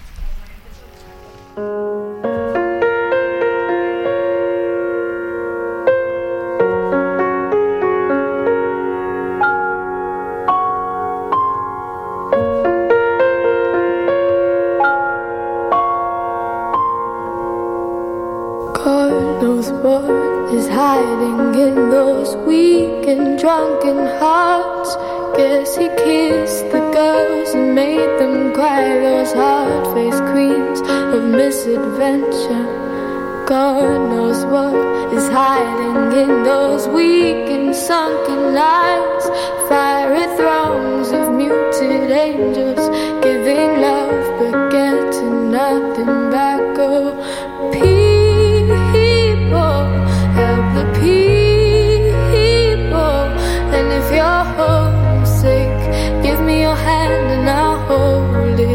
God knows what is hiding in those weak and drunken hearts. Guess he kissed the girls and made them cry, those hard-faced queens of misadventure. God knows what is hiding in those weak and sunken lines, fiery throngs of muted angels giving love but getting nothing back. Oh, people, help the people, and if you're homesick, give me your hand and I'll hold it.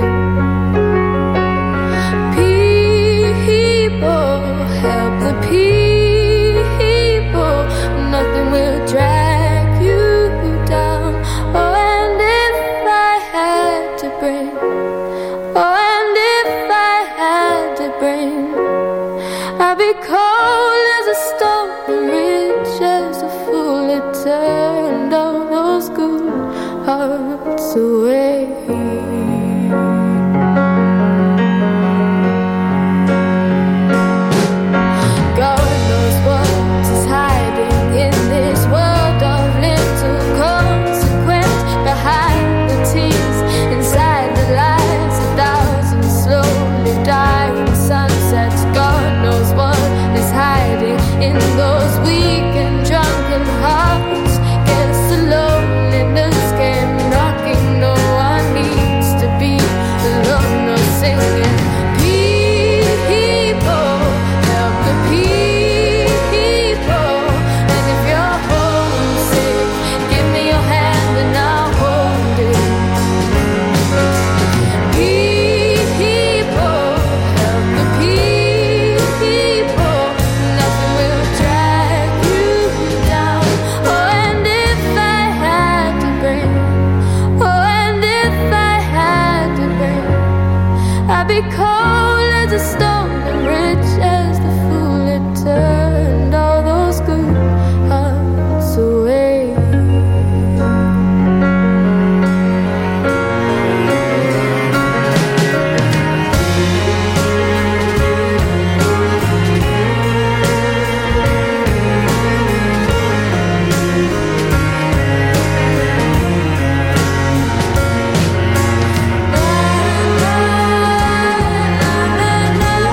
People, help the people, nothing will drag you down. Oh, and if I had to bring, oh, and if I had to bring, I'd be cold as a stone, rich as a fool. It turned all those good hearts away. God knows what is hiding in this world of little consequence, behind the tears, inside the lies, a thousand slowly dying sunsets. God knows what is hiding in those weak and drunken hearts. Guess the loneliness came knocking. No one needs to be alone or singing. People, help the people, and if you're homesick, give me your hand and I'll hold it. People, help the people, nothing will drag you down. Oh, and if I had to bring, oh, and if I had to bring, I'd be cold as a stone and rich as the fool. It turned all those good hearts away. Na, na, na, na, na.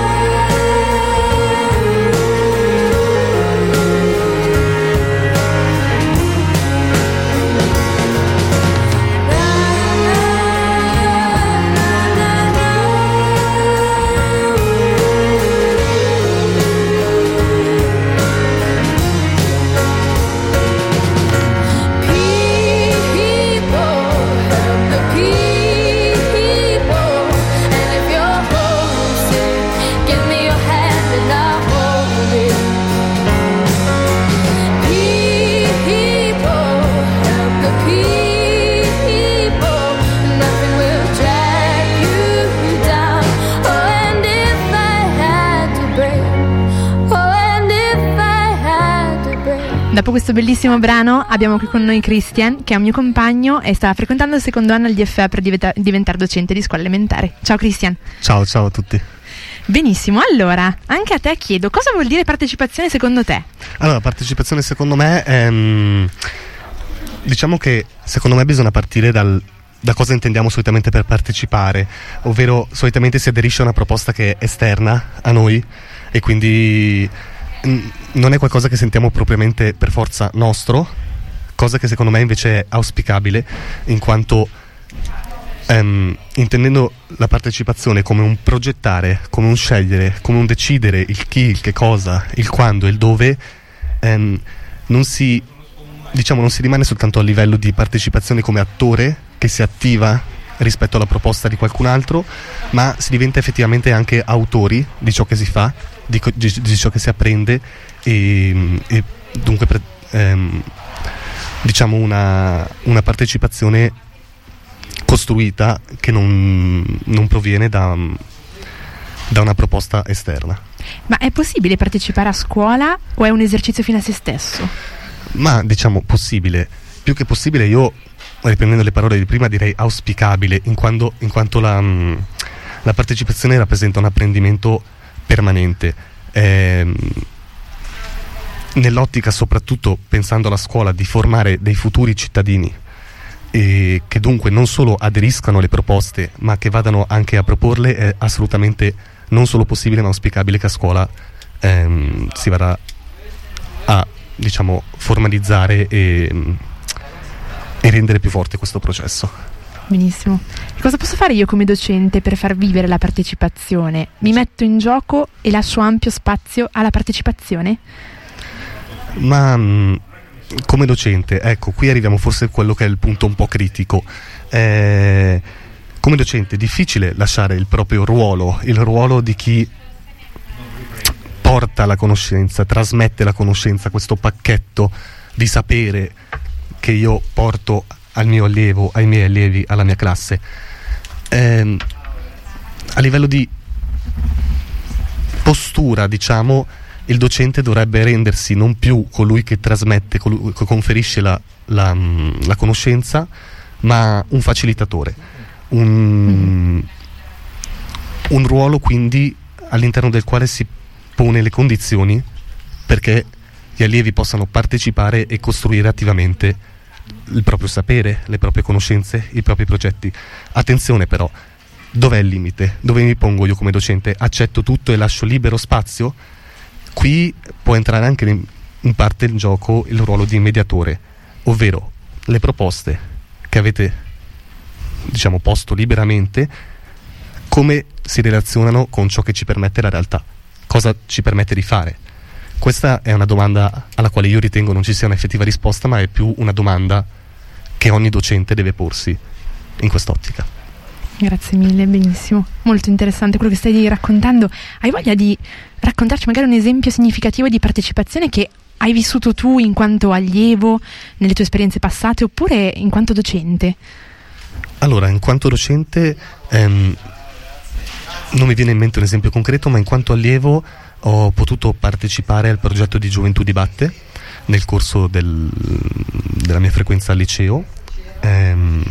Dopo questo bellissimo brano abbiamo qui con noi Christian, che è un mio compagno e sta frequentando il secondo anno al D F A per diventa- diventare docente di scuola elementare. Ciao Christian. Ciao, ciao a tutti. Benissimo, allora, anche a te chiedo, cosa vuol dire partecipazione secondo te? Allora, partecipazione secondo me è... mm, diciamo che secondo me bisogna partire dal... da cosa intendiamo solitamente per partecipare, ovvero solitamente si aderisce a una proposta che è esterna a noi e quindi non è qualcosa che sentiamo propriamente per forza nostro, cosa che secondo me invece è auspicabile, in quanto um, intendendo la partecipazione come un progettare, come un scegliere, come un decidere il chi, il che cosa, il quando, il dove, um, non si diciamo non si rimane soltanto a livello di partecipazione come attore che si attiva rispetto alla proposta di qualcun altro, ma si diventa effettivamente anche autori di ciò che si fa, di, di, di ciò che si apprende e, e dunque pre, ehm, diciamo una, una partecipazione costruita che non, non proviene da, da una proposta esterna. Ma è possibile partecipare a scuola o è un esercizio fine a se stesso? Ma diciamo possibile, più che possibile io, riprendendo le parole di prima, direi auspicabile, in, quando, in quanto la, mh, la partecipazione rappresenta un apprendimento permanente. Ehm, nell'ottica soprattutto, pensando alla scuola, di formare dei futuri cittadini e che dunque non solo aderiscano alle proposte ma che vadano anche a proporle, è assolutamente non solo possibile ma auspicabile che a scuola ehm, si vada a diciamo formalizzare e, e rendere più forte questo processo. Benissimo. E cosa posso fare io come docente per far vivere la partecipazione? Mi metto in gioco e lascio ampio spazio alla partecipazione? Ma mh, come docente, ecco, qui arriviamo forse a quello che è il punto un po' critico. Eh, come docente è difficile lasciare il proprio ruolo, il ruolo di chi porta la conoscenza, trasmette la conoscenza, questo pacchetto di sapere che io porto al mio allievo, ai miei allievi, alla mia classe. Eh, a livello di postura, diciamo, il docente dovrebbe rendersi non più colui che trasmette, colui che conferisce la, la, la conoscenza, ma un facilitatore, un, un ruolo quindi all'interno del quale si pone le condizioni perché gli allievi possano partecipare e costruire attivamente il proprio sapere, le proprie conoscenze, i propri progetti. Attenzione però, dov'è il limite? Dove mi pongo io come docente? Accetto tutto e lascio libero spazio? Qui può entrare anche in, in parte in gioco il ruolo di mediatore, ovvero le proposte che avete diciamo posto liberamente, come si relazionano con ciò che ci permette la realtà. Cosa ci permette di fare? Questa è una domanda alla quale io ritengo non ci sia un'effettiva risposta, ma è più una domanda che ogni docente deve porsi in quest'ottica. Grazie mille, benissimo, molto interessante quello che stai raccontando. Hai voglia di raccontarci magari un esempio significativo di partecipazione che hai vissuto tu in quanto allievo nelle tue esperienze passate oppure in quanto docente? Allora, in quanto docente ehm, non mi viene in mente un esempio concreto, ma in quanto allievo ho potuto partecipare al progetto di Gioventù Dibatte nel corso del, della mia frequenza al liceo ehm,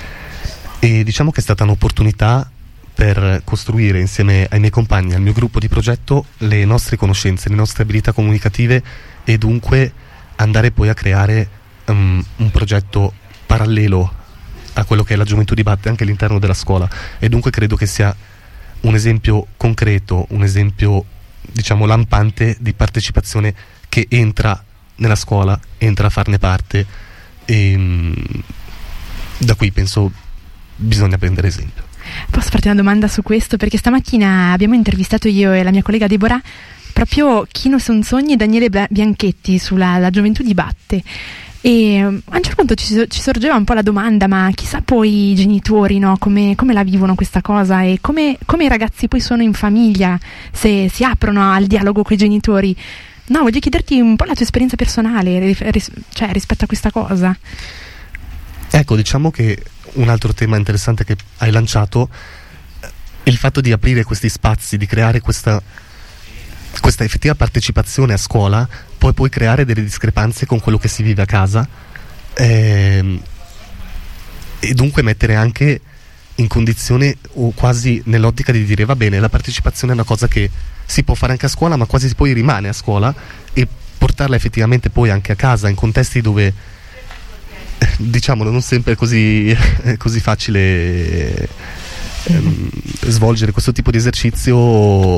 e diciamo che è stata un'opportunità per costruire insieme ai miei compagni, al mio gruppo di progetto, le nostre conoscenze, le nostre abilità comunicative e dunque andare poi a creare um, un progetto parallelo a quello che è la Gioventù Dibatte anche all'interno della scuola, e dunque credo che sia un esempio concreto, un esempio diciamo lampante di partecipazione che entra nella scuola, entra a farne parte e mh, da qui penso bisogna prendere esempio. Posso farti una domanda su questo? Perché stamattina abbiamo intervistato io e la mia collega Deborah proprio Chino Sonsogni e Daniele Bianchetti sulla la Gioventù Dibatte. E a un certo punto ci, ci sorgeva un po' la domanda, ma chissà poi i genitori, no? come, come la vivono questa cosa e come, come i ragazzi poi sono in famiglia, se si aprono al dialogo con i genitori. No, voglio chiederti un po' la tua esperienza personale ris- cioè rispetto a questa cosa. Ecco, diciamo che un altro tema interessante che hai lanciato è il fatto di aprire questi spazi, di creare questa questa effettiva partecipazione a scuola può poi creare delle discrepanze con quello che si vive a casa, ehm, e dunque mettere anche in condizione o quasi nell'ottica di dire va bene, la partecipazione è una cosa che si può fare anche a scuola, ma quasi poi rimane a scuola, e portarla effettivamente poi anche a casa in contesti dove, diciamolo, non sempre è così, è così facile ehm, svolgere questo tipo di esercizio.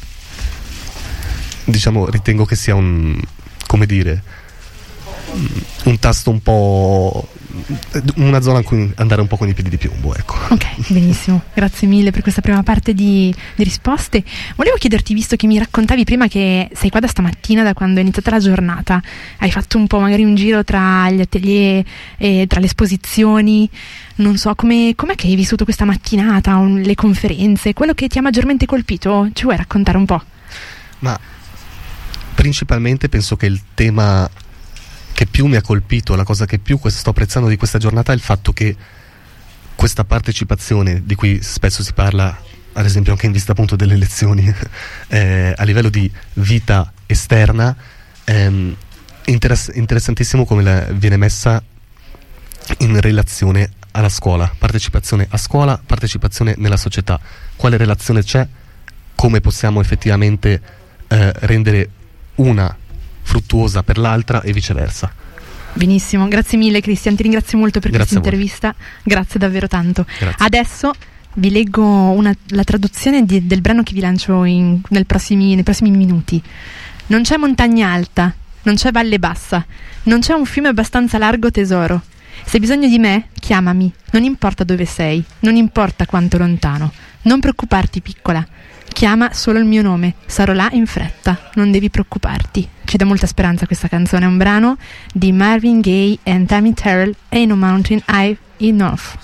Diciamo, ritengo che sia un, come dire, un tasto un po', una zona in cui andare un po' con i piedi di piombo, ecco. Ok, benissimo, grazie mille per questa prima parte di, di risposte. Volevo chiederti, visto che mi raccontavi prima che sei qua da stamattina, da quando è iniziata la giornata, hai fatto un po' magari un giro tra gli atelier e tra le esposizioni, non so, come, com'è che hai vissuto questa mattinata, un, le conferenze, quello che ti ha maggiormente colpito? Ci vuoi raccontare un po'? Ma principalmente penso che il tema che più mi ha colpito, la cosa che più sto apprezzando di questa giornata è il fatto che questa partecipazione, di cui spesso si parla ad esempio anche in vista appunto delle elezioni, eh, a livello di vita esterna, ehm, interess- interessantissimo come la, viene messa in relazione alla scuola, partecipazione a scuola, partecipazione nella società, quale relazione c'è, come possiamo effettivamente eh, rendere una fruttuosa per l'altra e viceversa. Benissimo, grazie mille Cristian, ti ringrazio molto per Grazie questa intervista, grazie davvero tanto. Grazie. Adesso vi leggo una, la traduzione di, del brano che vi lancio in, nel prossimi, nei prossimi minuti. Non c'è montagna alta, non c'è valle bassa, non c'è un fiume abbastanza largo, tesoro. Se hai bisogno di me, chiamami, non importa dove sei, non importa quanto lontano. Non preoccuparti, piccola. Chiama solo il mio nome, sarò là in fretta, non devi preoccuparti. Ci dà molta speranza questa canzone, è un brano di Marvin Gaye e Tammy Terrell, Ain't No Mountain High Enough.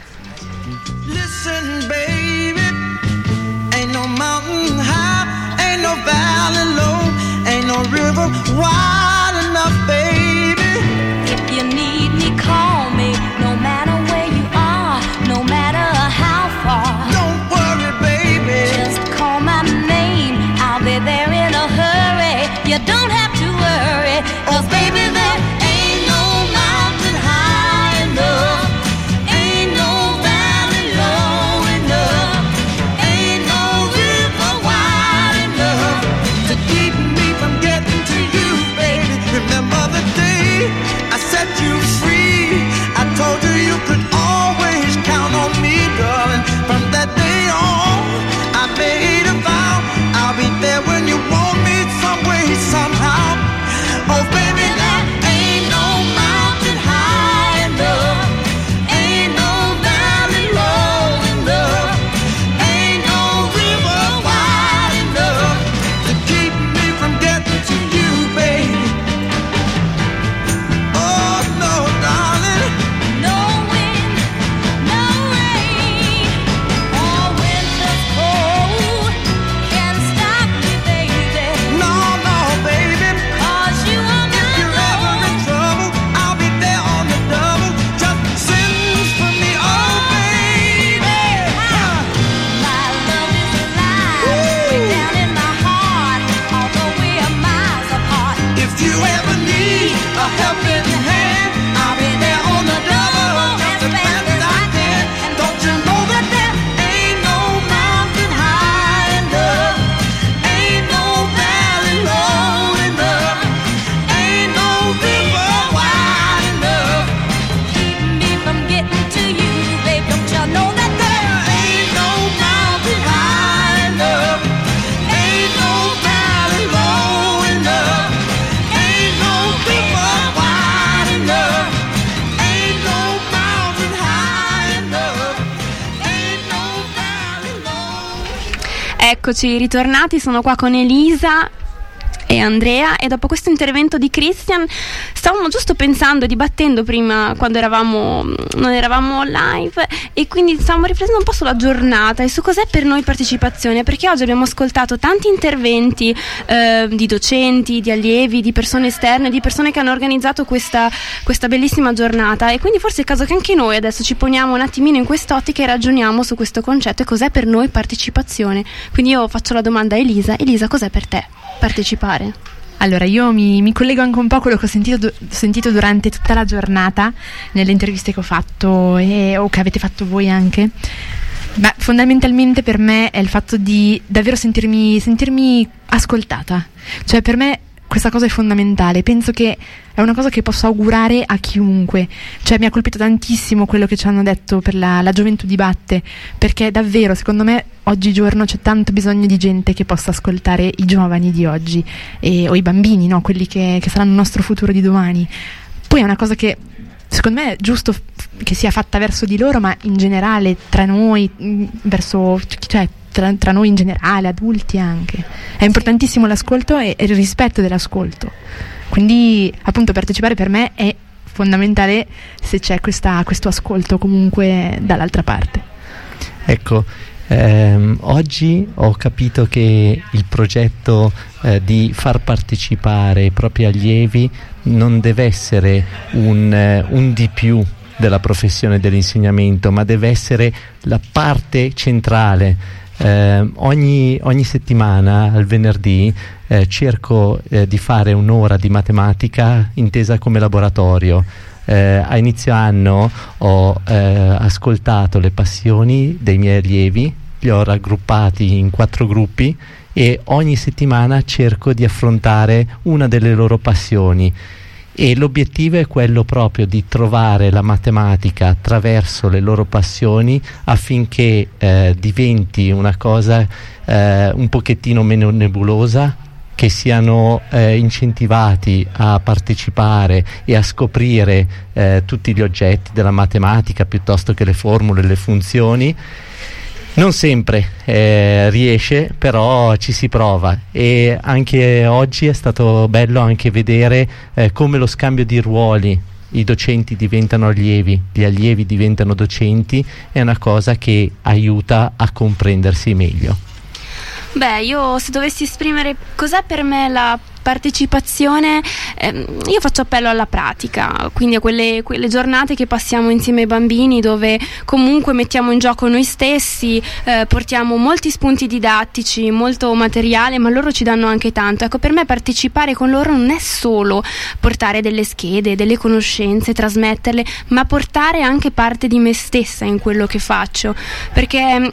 Listen, baby, ain't no mountain high, ain't no valley low, ain't no river wide enough, baby. If you need me, call me, no matter where you are, no matter how far. Don't worry, baby, just call my name, I'll be there in a hurry. You don't have to worry, 'cause baby, there ain't no mountain high enough, ain't no valley low enough, ain't no river wide enough to keep me from getting to you, baby. Remember the day I set you free, I told you you could always count on me, darling. From that day on, I made a vow, I'll be there when you want me, some way, somehow. Oh baby, there ain't no mountain high enough, ain't no valley low enough, ain't no river wide enough to keep me from getting to you, baby. Oh no, darling, no wind, no rain, or winter's cold can stop me, baby. no, no, baby. 'Cause you are If my you're ever in love. trouble, I'll be there on the double. Just send for me, oh baby. My love is alive, way down in my heart, although we are miles apart. If you ever need a helping hand, I'll be there on the double, just as fast as I can. Don't you know that there ain't no mountain high enough, ain't no valley low enough, ain't no river wide enough Keep me from getting to you, babe. Don't you know that there ain't no mountain high enough, ain't no valley low enough, ain't no river wide enough, ain't no mountain high enough, ain't no valley low. Eccoci ritornati, sono qua con Elisa e Andrea, e dopo questo intervento di Christian stavamo giusto pensando, dibattendo prima quando eravamo non eravamo live, e quindi stavamo riflettendo un po' sulla giornata e su cos'è per noi partecipazione, perché oggi abbiamo ascoltato tanti interventi eh, di docenti, di allievi, di persone esterne, di persone che hanno organizzato questa, questa bellissima giornata, e quindi forse è il caso che anche noi adesso ci poniamo un attimino in quest'ottica e ragioniamo su questo concetto e cos'è per noi partecipazione. Quindi io faccio la domanda a Elisa. Elisa, cos'è per te? partecipare? Allora, io mi, mi collego anche un po' a quello che ho sentito, du- sentito durante tutta la giornata, nelle interviste che ho fatto e, o che avete fatto voi anche. Ma fondamentalmente per me è il fatto di davvero sentirmi, sentirmi ascoltata. Cioè, per me questa cosa è fondamentale. Penso che è una cosa che posso augurare a chiunque. Cioè, mi ha colpito tantissimo quello che ci hanno detto per la, la gioventù dibatte, perché davvero, secondo me, oggigiorno c'è tanto bisogno di gente che possa ascoltare i giovani di oggi e, o i bambini, no? Quelli che, che saranno il nostro futuro di domani. Poi è una cosa che secondo me è giusto f- che sia fatta verso di loro, ma in generale tra noi, mh, verso, cioè tra, tra noi in generale, adulti anche. È importantissimo l'ascolto e, e il rispetto dell'ascolto. Quindi appunto partecipare per me è fondamentale se c'è questa, questo ascolto comunque dall'altra parte. Ecco, ehm, oggi ho capito che il progetto eh, di far partecipare i propri allievi non deve essere un, eh, un di più della professione dell'insegnamento, ma deve essere la parte centrale. Eh, ogni, ogni settimana al venerdì eh, cerco eh, di fare un'ora di matematica intesa come laboratorio. Eh, a inizio anno ho eh, ascoltato le passioni dei miei allievi, li ho raggruppati in quattro gruppi e ogni settimana cerco di affrontare una delle loro passioni. E l'obiettivo è quello proprio di trovare la matematica attraverso le loro passioni affinché eh, diventi una cosa eh, un pochettino meno nebulosa, che siano eh, incentivati a partecipare e a scoprire eh, tutti gli oggetti della matematica piuttosto che le formule, le funzioni. Non sempre eh, riesce, però ci si prova, e anche oggi è stato bello anche vedere eh, come lo scambio di ruoli, i docenti diventano allievi, gli allievi diventano docenti, è una cosa che aiuta a comprendersi meglio. Beh, io se dovessi esprimere cos'è per me la partecipazione, ehm, io faccio appello alla pratica, quindi a quelle, quelle giornate che passiamo insieme ai bambini, dove comunque mettiamo in gioco noi stessi, eh, portiamo molti spunti didattici, molto materiale, ma loro ci danno anche tanto. Ecco, per me partecipare con loro non è solo portare delle schede, delle conoscenze, trasmetterle, ma portare anche parte di me stessa in quello che faccio, perché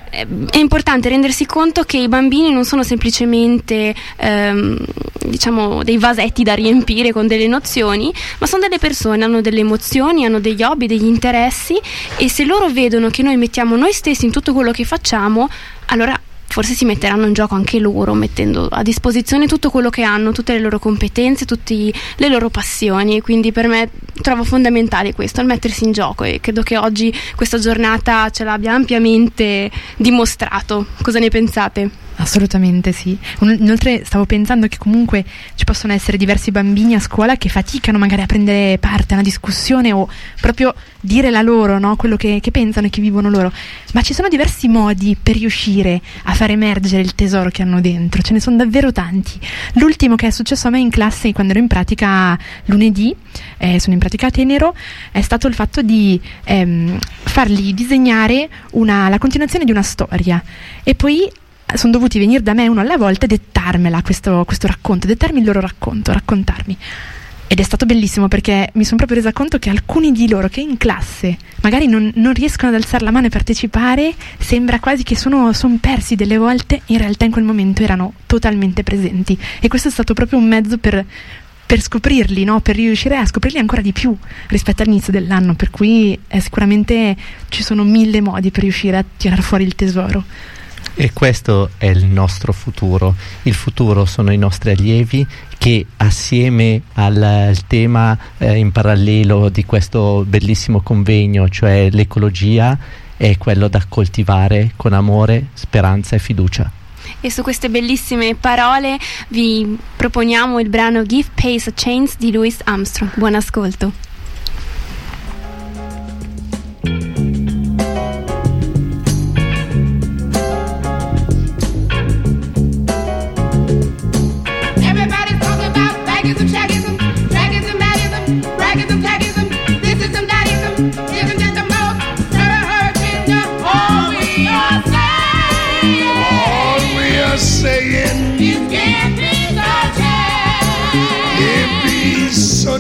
è importante rendersi conto che i bambini non sono semplicemente ehm, diciamo dei vasetti da riempire con delle nozioni, ma sono delle persone, hanno delle emozioni, hanno degli hobby, degli interessi, e se loro vedono che noi mettiamo noi stessi in tutto quello che facciamo, allora forse si metteranno in gioco anche loro, mettendo a disposizione tutto quello che hanno, tutte le loro competenze, tutte le loro passioni. Quindi per me trovo fondamentale questo, il mettersi in gioco, e credo che oggi questa giornata ce l'abbia ampiamente dimostrato. Cosa ne pensate? Assolutamente sì. Inoltre stavo pensando che comunque ci possono essere diversi bambini a scuola che faticano magari a prendere parte a una discussione o proprio dire la loro, no? Quello che, che pensano e che vivono loro, ma ci sono diversi modi per riuscire a far emergere il tesoro che hanno dentro, ce ne sono davvero tanti. L'ultimo che è successo a me in classe quando ero in pratica lunedì, eh, sono in pratica a Tenero, è stato il fatto di ehm, fargli disegnare una, la continuazione di una storia, e poi sono dovuti venire da me uno alla volta e dettarmela questo, questo racconto, dettarmi il loro racconto, raccontarmi. Ed è stato bellissimo, perché mi sono proprio resa conto che alcuni di loro che in classe magari non, non riescono ad alzare la mano e partecipare, sembra quasi che sono, sono persi delle volte, in realtà in quel momento erano totalmente presenti, e questo è stato proprio un mezzo per, per scoprirli, no? Per riuscire a scoprirli ancora di più rispetto all'inizio dell'anno, per cui eh, sicuramente ci sono mille modi per riuscire a tirar fuori il tesoro. E questo è il nostro futuro. Il futuro sono i nostri allievi che, assieme al, al tema eh, in parallelo di questo bellissimo convegno, cioè l'ecologia, è quello da coltivare con amore, speranza e fiducia. E su queste bellissime parole vi proponiamo il brano Give Pace a Chance di Louis Armstrong. Buon ascolto. Saying you can't be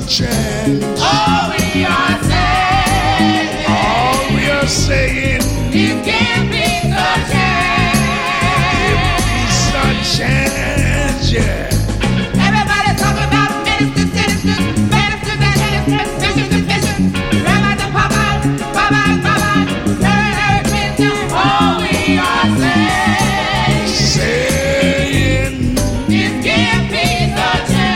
chance. All we are saying, All we are saying, it can't be the chance. it's a chance, yeah. Everybody's talking about ministers, ministers, ministers, and ministers, bishops and bishops, rabbis and Popeyes, Popeyes, Popeyes, Harry, Harry Clinton. All we are saying, Saying, it can't be the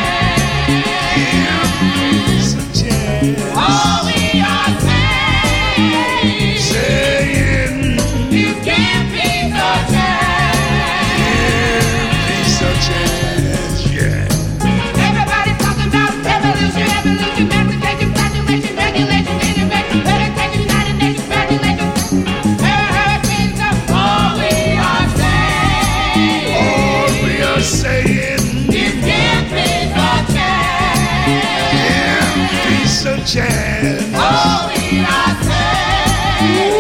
chance. it's a chance. All we are saying, Saying, it can't be the chance. it's a chance, yeah. Everybody's talking about revolution, revolution, verification, graduation, regulation, innovation, meditation, United Nations, regulations. Harry, Harry Clinton. All we are saying, All we are saying, it can't be the chance. it's a chance. All we are saying,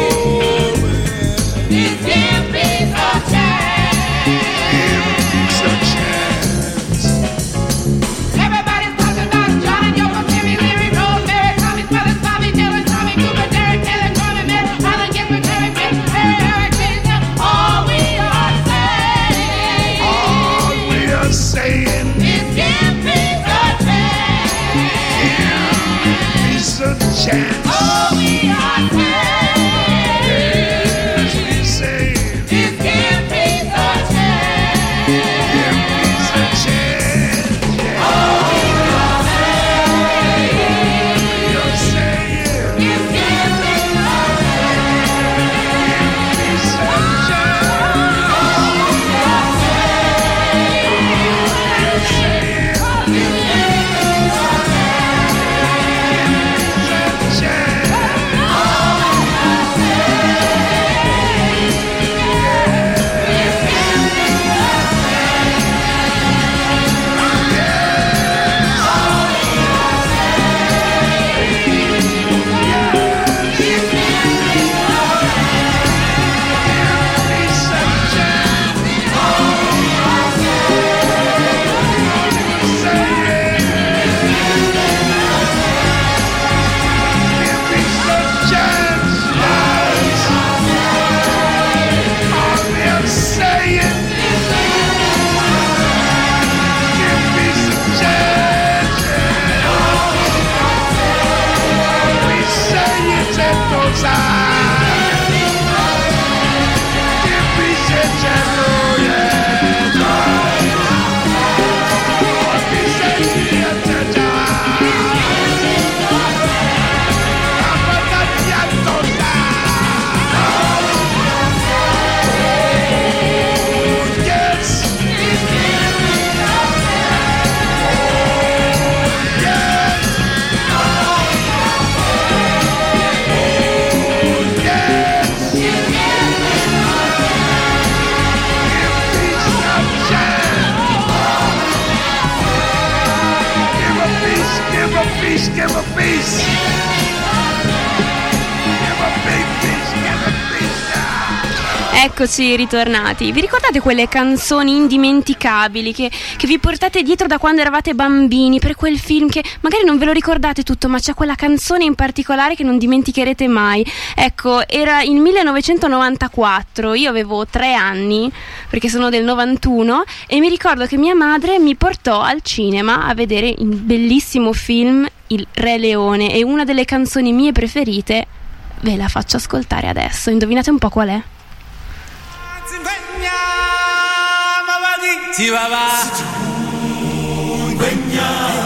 it can't be the chance. It's a chance. Everybody's talking about John and Yoko, Mary, Larry, Rosemary, Tommy, Brothers, Bobby, Dylan, Tommy, Cooper, Derek, Taylor, Norman, Miller, Alan Gifford, Harry, Prince, Harry, Harry Clinton. All we are saying, All we are saying, it can't be the chance. it's a chance. All we are saying, We say, it can't be the chance. it's a chance. All we are saying, You're saying, it can't be the it's a give a piece. Give a big piece, give a piece. Eccoci ritornati. Vi ricordate quelle canzoni indimenticabili che, che vi portate dietro da quando eravate bambini, per quel film che magari non ve lo ricordate tutto, ma c'è quella canzone in particolare che non dimenticherete mai? Ecco, era il millenovecentonovantaquattro, io avevo tre anni perché sono del novantuno e mi ricordo che mia madre mi portò al cinema a vedere il bellissimo film Il Re Leone e una delle canzoni mie preferite ve la faccio ascoltare adesso. Indovinate un po' qual è? Ti va va